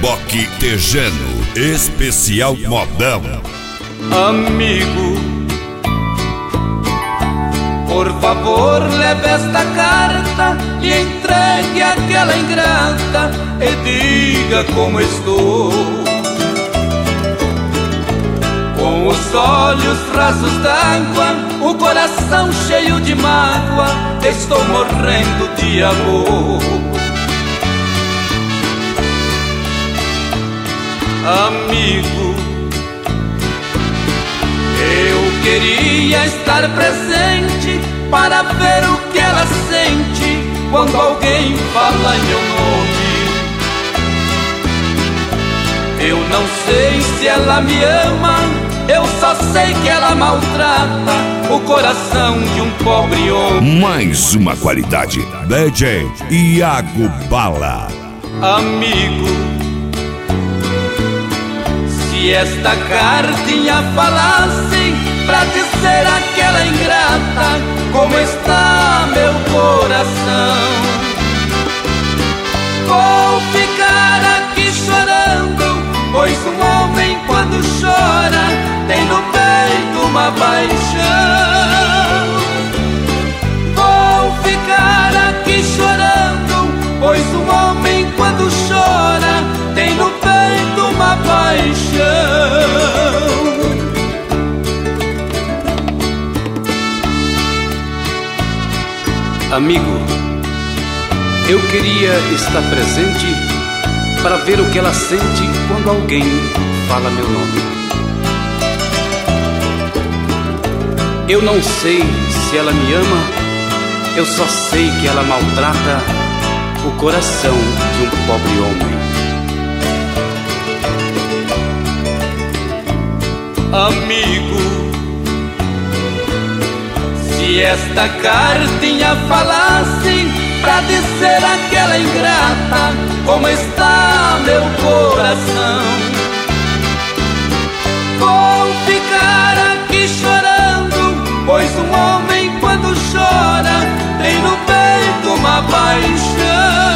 Reboque Tejano, especial modão. Amigo, por favor leve esta carta e entregue àquela ingrata e diga como estou. Com os olhos rasos d'água, o coração cheio de mágoa, estou morrendo de amor. Amigo, eu queria estar presente para ver o que ela sente quando alguém fala em meu nome. Eu não sei se ela me ama, eu só sei que ela maltrata o coração de um pobre homem. Mais uma qualidade, DJ Iago Bala. Amigo, se esta cartinha falasse pra dizer àquela ingrata como está meu coração, vou ficar aqui chorando, pois um homem quando chora tem no peito uma paixão. Vou ficar aqui chorando, pois um homem quando chora tem no peito uma paixão. Amigo, eu queria estar presente para ver o que ela sente quando alguém fala meu nome. Eu não sei se ela me ama, eu só sei que ela maltrata o coração de um pobre homem. Amigo, se esta cartinha falasse pra dizer àquela ingrata como está meu coração, vou ficar aqui chorando, pois um homem quando chora tem no peito uma paixão.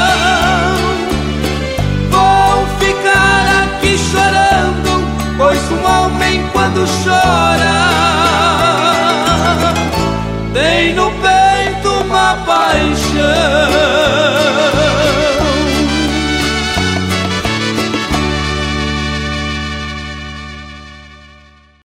Vou ficar aqui chorando, pois um homem quando chora tem no peito uma paixão.